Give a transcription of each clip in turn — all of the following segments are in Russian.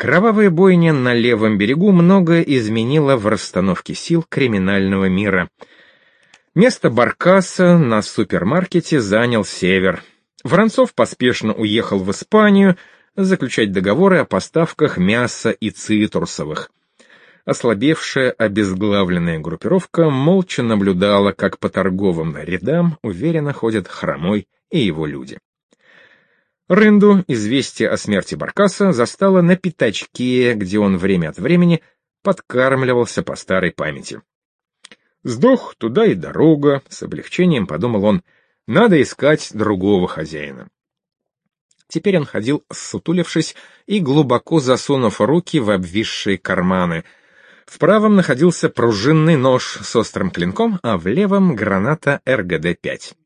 Кровавая бойня на левом берегу многое изменила в расстановке сил криминального мира. Место Баркаса на супермаркете занял Север. Воронцов поспешно уехал в Испанию заключать договоры о поставках мяса и цитрусовых. Ослабевшая, обезглавленная группировка молча наблюдала, как по торговым рядам уверенно ходят Хромой и его люди. Рынду известие о смерти Баркаса застало на пятачке, где он время от времени подкармливался по старой памяти. «Сдох, туда и дорога», — с облегчением подумал он, — «надо искать другого хозяина». Теперь он ходил, ссутулившись и глубоко засунув руки в обвисшие карманы. В правом находился пружинный нож с острым клинком, а в левом — граната РГД-5.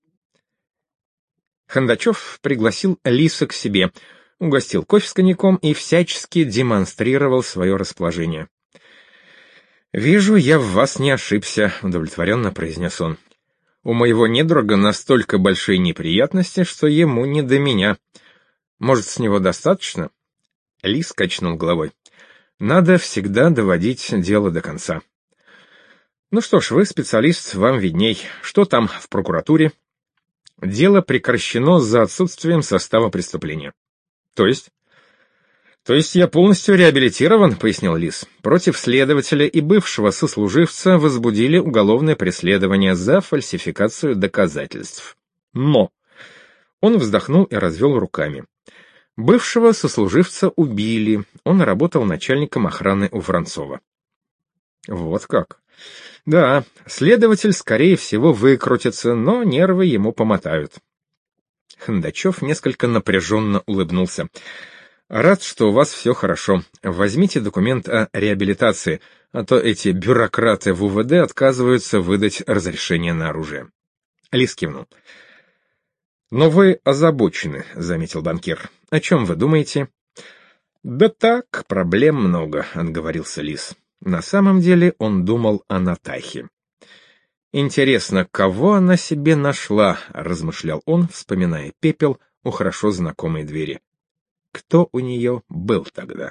Хондачев пригласил Лиса к себе, угостил кофе с коньяком и всячески демонстрировал свое расположение. «Вижу, я в вас не ошибся», — удовлетворенно произнес он. «У моего недруга настолько большие неприятности, что ему не до меня. Может, с него достаточно?» Лис качнул головой. «Надо всегда доводить дело до конца». «Ну что ж, вы специалист, вам видней. Что там в прокуратуре?» «Дело прекращено за отсутствием состава преступления». «То есть?» «То есть я полностью реабилитирован», — пояснил Лис. «Против следователя и бывшего сослуживца возбудили уголовное преследование за фальсификацию доказательств. Но...» Он вздохнул и развел руками. «Бывшего сослуживца убили, он работал начальником охраны у Воронцова». «Вот как?» «Да, следователь, скорее всего, выкрутится, но нервы ему помотают». Хондачев несколько напряженно улыбнулся. «Рад, что у вас все хорошо. Возьмите документ о реабилитации, а то эти бюрократы в УВД отказываются выдать разрешение на оружие». Лис кивнул. «Но вы озабочены», — заметил банкир. «О чем вы думаете?» «Да так, проблем много», — отговорился Лис. На самом деле он думал о Натахе. «Интересно, кого она себе нашла?» — размышлял он, вспоминая пепел у хорошо знакомой двери. Кто у нее был тогда?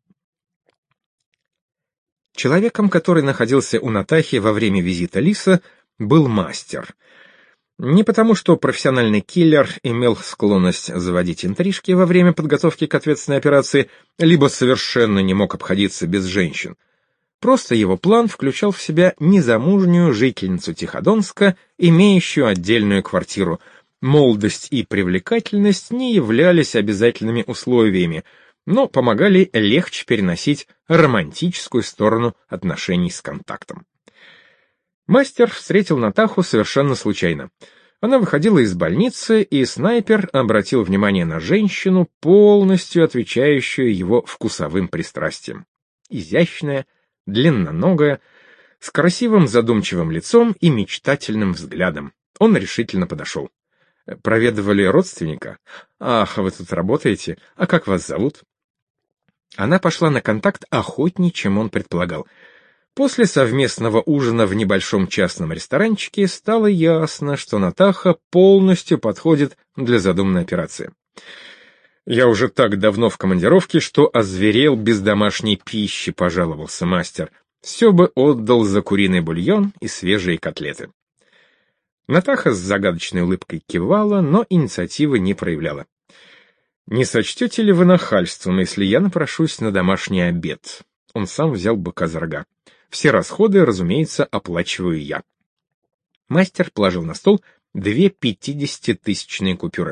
Человеком, который находился у Натахи во время визита Лиса, был мастер. Не потому, что профессиональный киллер имел склонность заводить интрижки во время подготовки к ответственной операции, либо совершенно не мог обходиться без женщин. Просто его план включал в себя незамужнюю жительницу Тиходонска, имеющую отдельную квартиру. Молодость и привлекательность не являлись обязательными условиями, но помогали легче переносить романтическую сторону отношений с контактом. Мастер встретил Натаху совершенно случайно. Она выходила из больницы, и снайпер обратил внимание на женщину, полностью отвечающую его вкусовым пристрастиям. Изящная, длинноногая, с красивым задумчивым лицом и мечтательным взглядом. Он решительно подошел. «Проведывали родственника? Ах, вы тут работаете? А как вас зовут?» Она пошла на контакт охотнее, чем он предполагал. После совместного ужина в небольшом частном ресторанчике стало ясно, что Натаха полностью подходит для задуманной операции. «Я уже так давно в командировке, что озверел без домашней пищи», — пожаловался мастер. «Все бы отдал за куриный бульон и свежие котлеты». Натаха с загадочной улыбкой кивала, но инициативы не проявляла. «Не сочтете ли вы нахальством, если я напрошусь на домашний обед?» Он сам взял быка за рога. «Все расходы, разумеется, оплачиваю я». Мастер положил на стол 2 50-тысячные купюры.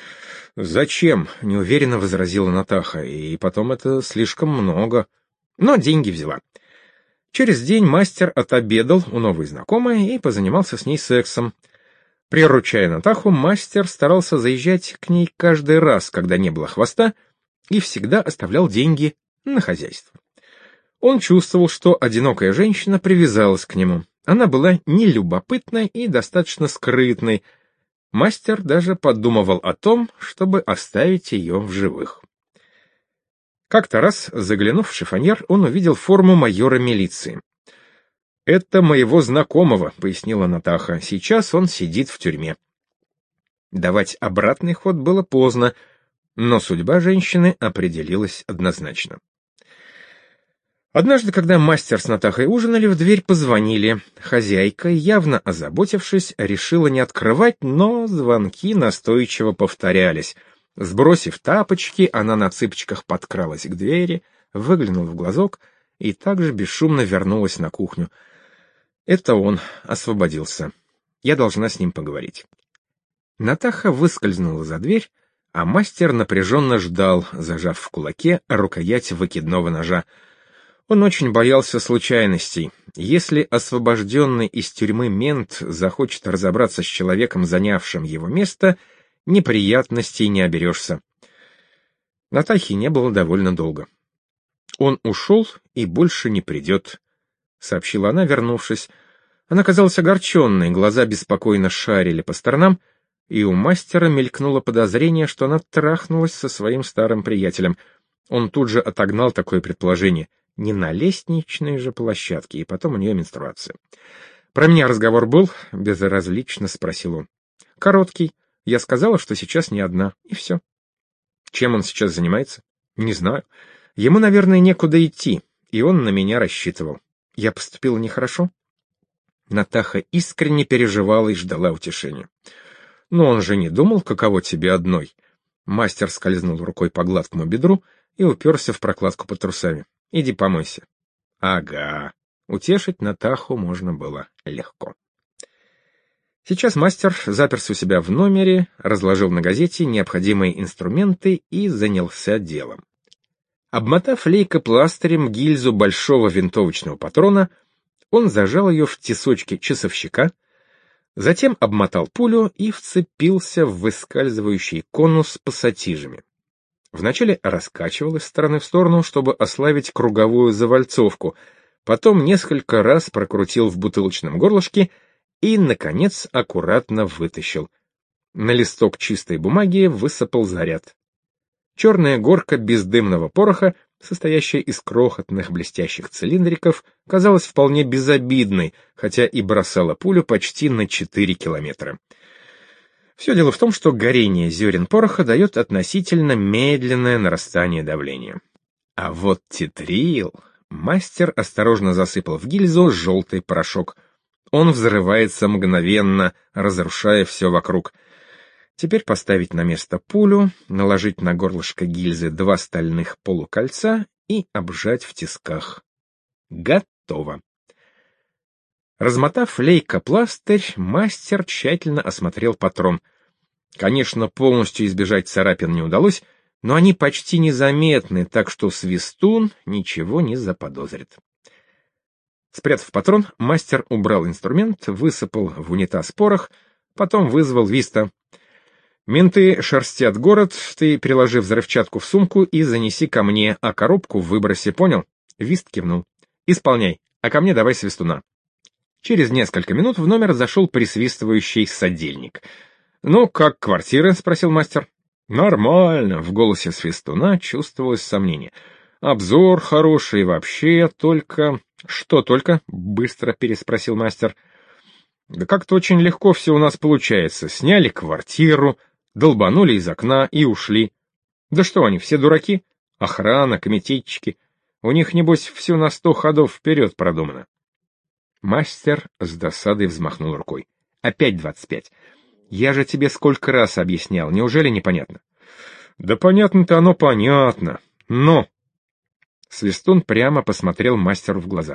«Зачем?» — неуверенно возразила Натаха. «И потом это слишком много». Но деньги взяла. Через день мастер отобедал у новой знакомой и позанимался с ней сексом. Приручая Натаху, мастер старался заезжать к ней каждый раз, когда не было хвоста, и всегда оставлял деньги на хозяйство. Он чувствовал, что одинокая женщина привязалась к нему. Она была нелюбопытной и достаточно скрытной. Мастер даже подумывал о том, чтобы оставить ее в живых. Как-то раз, заглянув в шифоньер, он увидел форму майора милиции. «Это моего знакомого», — пояснила Натаха. «Сейчас он сидит в тюрьме». Давать обратный ход было поздно, но судьба женщины определилась однозначно. Однажды, когда мастер с Натахой ужинали, в дверь позвонили. Хозяйка, явно озаботившись, решила не открывать, но звонки настойчиво повторялись. Сбросив тапочки, она на цыпочках подкралась к двери, выглянула в глазок и также бесшумно вернулась на кухню. Это он освободился. Я должна с ним поговорить. Натаха выскользнула за дверь, а мастер напряженно ждал, зажав в кулаке рукоять выкидного ножа. Он очень боялся случайностей. Если освобожденный из тюрьмы мент захочет разобраться с человеком, занявшим его место, неприятностей не оберешься. Натахи не было довольно долго. «Он ушел и больше не придет», — сообщила она, вернувшись. Она казалась огорченной, глаза беспокойно шарили по сторонам, и у мастера мелькнуло подозрение, что она трахнулась со своим старым приятелем. Он тут же отогнал такое предположение. Не на лестничной же площадке, и потом у нее менструация. «Про меня разговор был?» — безразлично спросил он. «Короткий. Я сказала, что сейчас не одна, и все». «Чем он сейчас занимается?» «Не знаю. Ему, наверное, некуда идти, и он на меня рассчитывал. Я поступила нехорошо?» Натаха искренне переживала и ждала утешения. «Но он же не думал, каково тебе одной». Мастер скользнул рукой по гладкому бедру и уперся в прокладку под трусами. «Иди помойся». «Ага». Утешить Натаху можно было легко. Сейчас мастер заперся у себя в номере, разложил на газете необходимые инструменты и занялся делом. Обмотав лейкопластырем гильзу большого винтовочного патрона, он зажал ее в тесочке часовщика, затем обмотал пулю и вцепился в выскальзывающий конус с пассатижами. Вначале раскачивал из стороны в сторону, чтобы ослабить круговую завальцовку, потом несколько раз прокрутил в бутылочном горлышке и, наконец, аккуратно вытащил. На листок чистой бумаги высыпал заряд. Черная горка бездымного пороха, состоящая из крохотных блестящих цилиндриков, казалась вполне безобидной, хотя и бросала пулю почти на 4 километра. Все дело в том, что горение зерен пороха дает относительно медленное нарастание давления. А вот тетрил... Мастер осторожно засыпал в гильзу желтый порошок. Он взрывается мгновенно, разрушая все вокруг. Теперь поставить на место пулю, наложить на горлышко гильзы 2 стальных полукольца и обжать в тисках. Готово. Размотав лейкопластырь, мастер тщательно осмотрел патрон. Конечно, полностью избежать царапин не удалось, но они почти незаметны, так что свистун ничего не заподозрит. Спрятав патрон, мастер убрал инструмент, высыпал в унитаз порох, потом вызвал Виста. «Менты шерстят город, ты переложи взрывчатку в сумку и занеси ко мне, а коробку выброси, понял?» Вист кивнул. «Исполняй, а ко мне давай свистуна». Через несколько минут в номер зашел присвистывающий содельник. «Ну, как квартира?» — спросил мастер. «Нормально», — в голосе свистуна чувствовалось сомнение. «Обзор хороший вообще, только...» «Что только?» — быстро переспросил мастер. «Да как-то очень легко все у нас получается. Сняли квартиру, долбанули из окна и ушли. Да что они, все дураки? Охрана, комитетчики. У них, небось, все на 100 ходов вперед продумано». Мастер с досадой взмахнул рукой. «Опять 25. Я же тебе сколько раз объяснял, неужели непонятно?» «Да понятно-то оно понятно, но...» Свистун прямо посмотрел мастеру в глаза.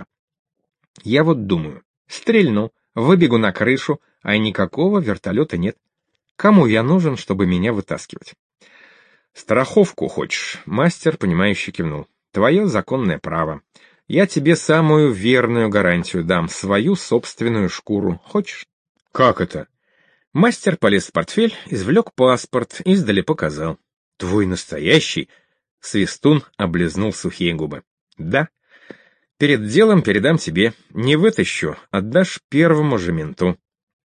«Я вот думаю, стрельну, выбегу на крышу, а никакого вертолета нет. Кому я нужен, чтобы меня вытаскивать?» «Страховку хочешь?» — мастер, понимающе кивнул. «Твое законное право. Я тебе самую верную гарантию дам, свою собственную шкуру. Хочешь?» «Как это?» Мастер полез в портфель, извлек паспорт, издали показал. «Твой настоящий?» Свистун облизнул сухие губы. «Да. Перед делом передам тебе. Не вытащу, отдашь первому же менту».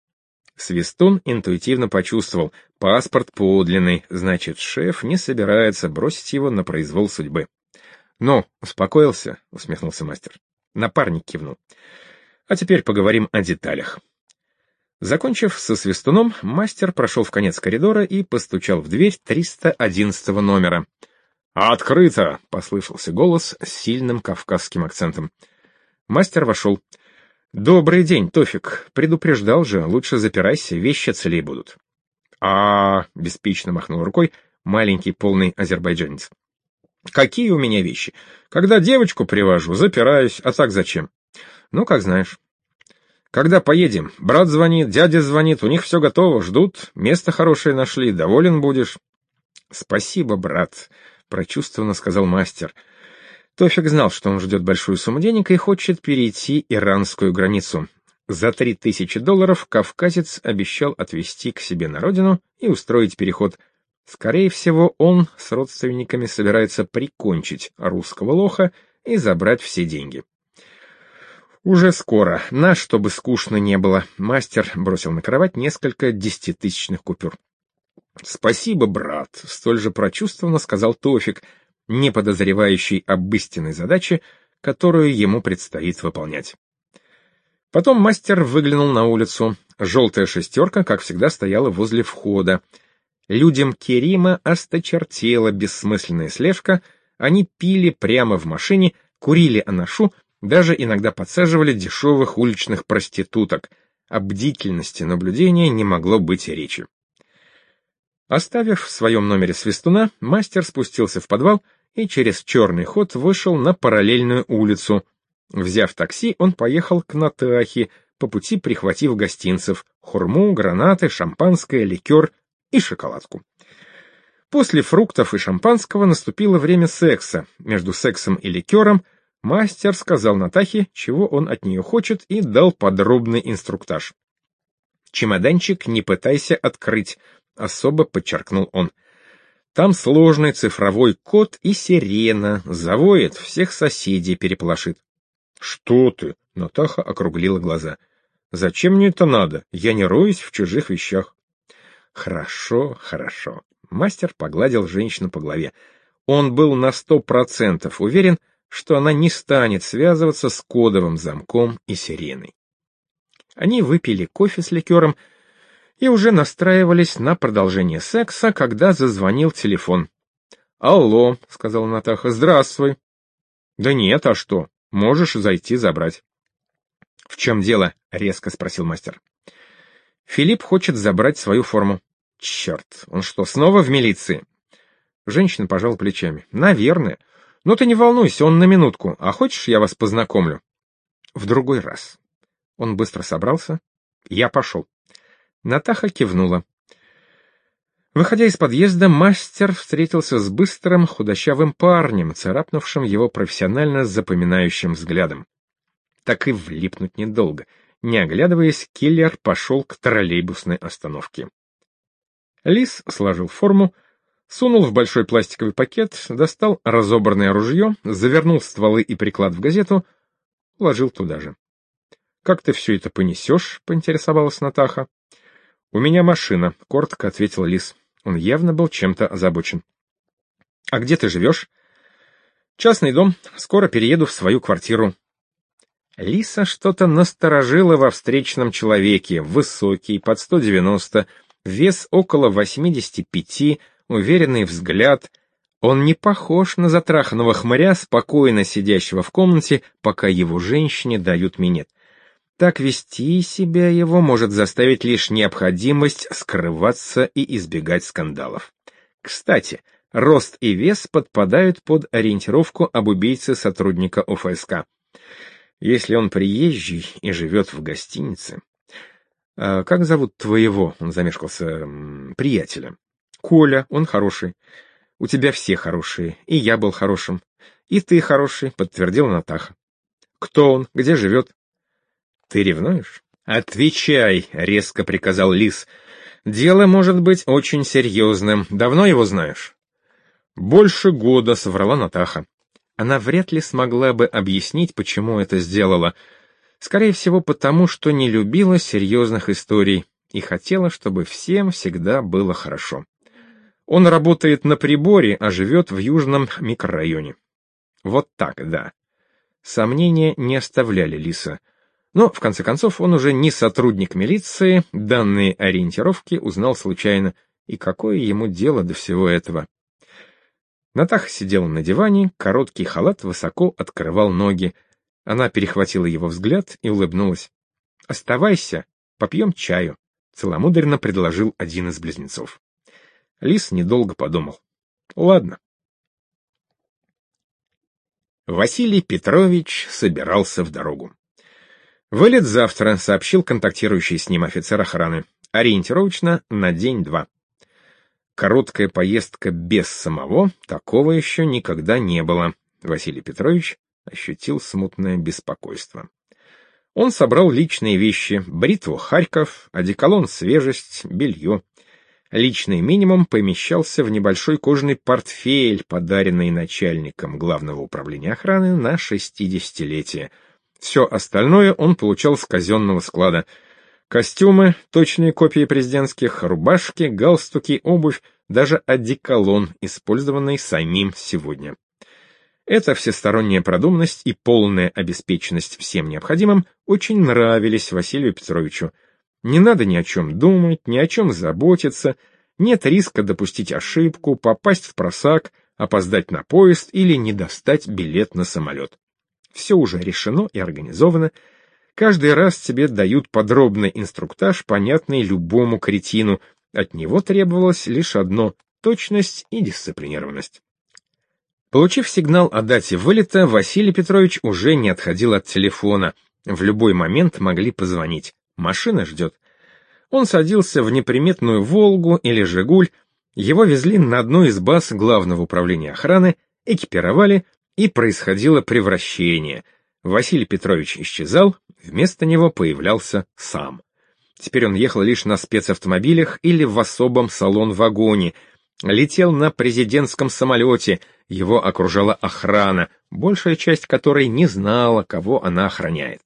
Свистун интуитивно почувствовал. Паспорт подлинный, значит, шеф не собирается бросить его на произвол судьбы. «Ну, успокоился?» — усмехнулся мастер. Напарник кивнул. «А теперь поговорим о деталях». Закончив со свистуном, мастер прошел в конец коридора и постучал в дверь 311 номера. «Открыто!» — послышался голос с сильным кавказским акцентом. Мастер вошел. «Добрый день, Тофик. Предупреждал же, лучше запирайся, вещи целей будут». Беспечно махнул рукой маленький полный азербайджанец. «Какие у меня вещи? Когда девочку привожу, запираюсь, а так зачем?» «Ну, как знаешь». «Когда поедем? Брат звонит, дядя звонит, у них все готово, ждут, место хорошее нашли, доволен будешь». «Спасибо, брат», — прочувствованно сказал мастер. Тофик знал, что он ждет большую сумму денег и хочет перейти иранскую границу. За $3000 кавказец обещал отвезти к себе на родину и устроить переход. Скорее всего, он с родственниками собирается прикончить русского лоха и забрать все деньги. «Уже скоро, чтобы скучно не было», — мастер бросил на кровать несколько 10-тысячных купюр. «Спасибо, брат», — столь же прочувствованно сказал Тофик, не подозревающий об истинной задаче, которую ему предстоит выполнять. Потом мастер выглянул на улицу. Желтая шестерка, как всегда, стояла возле входа. Людям Керима осточертела бессмысленная слежка, они пили прямо в машине, курили анашу, даже иногда подсаживали дешевых уличных проституток. О бдительности наблюдения не могло быть и речи. Оставив в своем номере свистуна, мастер спустился в подвал и через черный ход вышел на параллельную улицу. Взяв такси, он поехал к Натахе, по пути прихватив гостинцев: хурму, гранаты, шампанское, ликер и шоколадку. После фруктов и шампанского наступило время секса. Между сексом и ликером мастер сказал Натахе, чего он от нее хочет, и дал подробный инструктаж. «Чемоданчик не пытайся открыть», — особо подчеркнул он. «Там сложный цифровой код и сирена, завоет, всех соседей переполошит». «Что ты?» — Натаха округлила глаза. «Зачем мне это надо? Я не роюсь в чужих вещах». «Хорошо, хорошо». Мастер погладил женщину по голове. Он был на 100% уверен, что она не станет связываться с кодовым замком и сиреной. Они выпили кофе с ликером и уже настраивались на продолжение секса, когда зазвонил телефон. «Алло», — сказала Натаха, — «здравствуй». «Да нет, а что? Можешь зайти забрать». «В чем дело?» — резко спросил мастер. «Филипп хочет забрать свою форму». «Черт, он что, снова в милиции?» Женщина пожала плечами. «Наверное. Но ты не волнуйся, он на минутку. А хочешь, я вас познакомлю?» «В другой раз». Он быстро собрался. «Я пошел». Натаха кивнула. Выходя из подъезда, мастер встретился с быстрым, худощавым парнем, царапнувшим его профессионально запоминающим взглядом. Так и влипнуть недолго. Не оглядываясь, киллер пошел к троллейбусной остановке. Лис сложил форму, сунул в большой пластиковый пакет, достал разобранное ружье, завернул стволы и приклад в газету, уложил туда же. «Как ты все это понесешь?» — поинтересовалась Натаха. «У меня машина», — коротко ответил Лис. Он явно был чем-то озабочен. «А где ты живешь?» «Частный дом. Скоро перееду в свою квартиру». Лиса что-то насторожило во встречном человеке. Высокий, под 190, вес около 85, уверенный взгляд. Он не похож на затраханного хмыря, спокойно сидящего в комнате, пока его женщине дают минет. Так вести себя его может заставить лишь необходимость скрываться и избегать скандалов. Кстати, рост и вес подпадают под ориентировку об убийце сотрудника ОФСК. Если он приезжий и живет в гостинице... «Как зовут твоего?» — он замешкался. «Приятеля». «Коля, он хороший. У тебя все хорошие, и я был хорошим. И ты хороший», — подтвердил Натаха. «Кто он? Где живет?» «Ты ревнуешь?» «Отвечай», — резко приказал Лис. «Дело может быть очень серьезным. Давно его знаешь?» «Больше года», — соврала Натаха. Она вряд ли смогла бы объяснить, почему это сделала. Скорее всего, потому что не любила серьезных историй и хотела, чтобы всем всегда было хорошо. Он работает на приборе, а живет в южном микрорайоне. Вот так, да. Сомнения не оставляли Лиса. Но, в конце концов, он уже не сотрудник милиции, данные ориентировки узнал случайно, и какое ему дело до всего этого? Натаха сидела на диване, короткий халат высоко открывал ноги. Она перехватила его взгляд и улыбнулась. «Оставайся, попьем чаю», — целомудренно предложил один из близнецов. Лис недолго подумал. «Ладно». Василий Петрович собирался в дорогу. «Вылет завтра», — сообщил контактирующий с ним офицер охраны. «Ориентировочно на день-два». Короткая поездка без самого, такого еще никогда не было. Василий Петрович ощутил смутное беспокойство. Он собрал личные вещи: бритву Харьков, одеколон Свежесть, белье. Личный минимум помещался в небольшой кожаный портфель, подаренный начальником Главного управления охраны на 60-летие. Все остальное он получал с казенного склада. Костюмы, точные копии президентских, рубашки, галстуки, обувь, даже одеколон, использованный самим сегодня. Эта всесторонняя продуманность и полная обеспеченность всем необходимым очень нравились Василию Петровичу. Не надо ни о чем думать, ни о чем заботиться, нет риска допустить ошибку, попасть в просак, опоздать на поезд или не достать билет на самолет. Все уже решено и организовано. Каждый раз тебе дают подробный инструктаж, понятный любому кретину. От него требовалось лишь одно — точность и дисциплинированность. Получив сигнал о дате вылета, Василий Петрович уже не отходил от телефона. В любой момент могли позвонить. Машина ждет. Он садился в неприметную «Волгу» или «Жигуль». Его везли на одну из баз Главного управления охраны, экипировали, и происходило превращение. Василий Петрович исчезал, вместо него появлялся сам. Теперь он ехал лишь на спецавтомобилях или в особом салон-вагоне, летел на президентском самолете, его окружала охрана, большая часть которой не знала, кого она охраняет.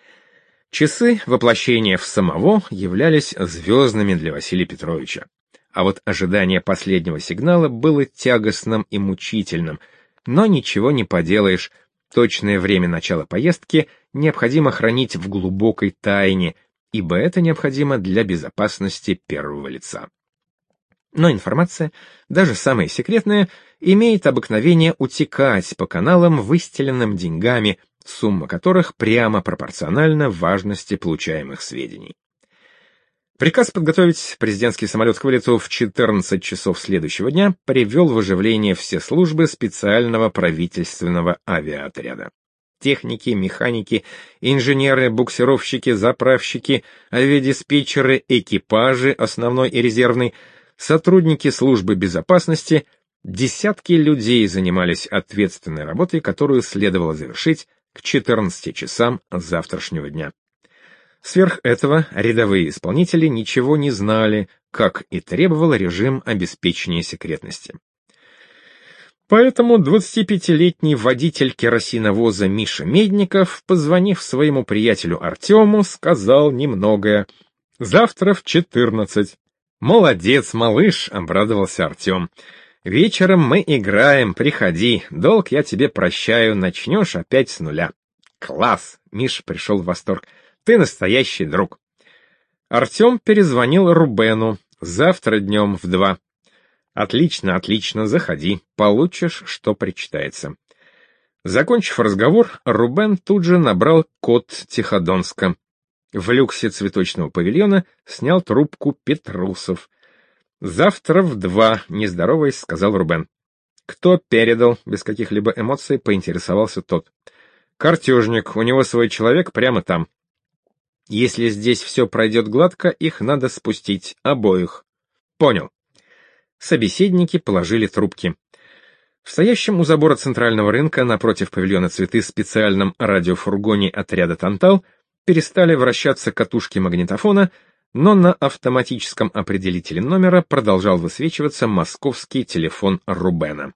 Часы воплощения в самого являлись звездными для Василия Петровича. А вот ожидание последнего сигнала было тягостным и мучительным, но ничего не поделаешь. Точное время начала поездки необходимо хранить в глубокой тайне, ибо это необходимо для безопасности первого лица. Но информация, даже самая секретная, имеет обыкновение утекать по каналам, выстеленным деньгами, сумма которых прямо пропорциональна важности получаемых сведений. Приказ подготовить президентский самолет к вылету в 14 часов следующего дня привел в оживление все службы специального правительственного авиаотряда. Техники, механики, инженеры, буксировщики, заправщики, авиадиспетчеры, экипажи, основной и резервный, сотрудники службы безопасности, десятки людей занимались ответственной работой, которую следовало завершить к 14 часам завтрашнего дня. Сверх этого рядовые исполнители ничего не знали, как и требовал режим обеспечения секретности. Поэтому 25-летний водитель керосиновоза Миша Медников, позвонив своему приятелю Артему, сказал немногое: «Завтра в 14». «Молодец, малыш», — обрадовался Артем. «Вечером мы играем, приходи, долг я тебе прощаю, начнешь опять с нуля». «Класс!» — Миша пришел в восторг. «Ты настоящий друг». Артем перезвонил Рубену. «Завтра днем в 2». «Отлично, отлично, заходи, получишь, что причитается». Закончив разговор, Рубен тут же набрал код Тиходонска. В люксе цветочного павильона снял трубку Петрусов. «Завтра в 2», — не здороваясь, сказал Рубен. «Кто передал?» — без каких-либо эмоций поинтересовался тот. «Картежник, у него свой человек прямо там. Если здесь все пройдет гладко, их надо спустить, обоих». «Понял». Собеседники положили трубки. В стоящем у забора центрального рынка напротив павильона «Цветы» специальном радиофургоне отряда «Тантал» перестали вращаться катушки магнитофона, но на автоматическом определителе номера продолжал высвечиваться московский телефон Рубена.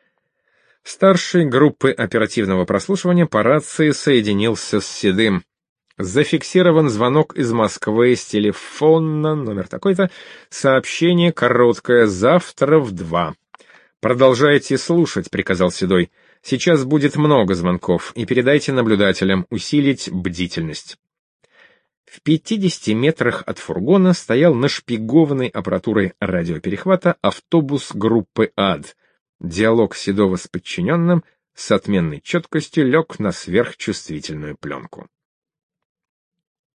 Старший группы оперативного прослушивания по рации соединился с Седым. Зафиксирован звонок из Москвы с телефона, номер такой-то, сообщение короткое, завтра в 2. «Продолжайте слушать», — приказал Седой. «Сейчас будет много звонков, и передайте наблюдателям усилить бдительность». В 50 метрах от фургона стоял нашпигованный аппаратурой радиоперехвата автобус группы «Ад». Диалог Седова с подчиненным с отменной четкостью лег на сверхчувствительную пленку.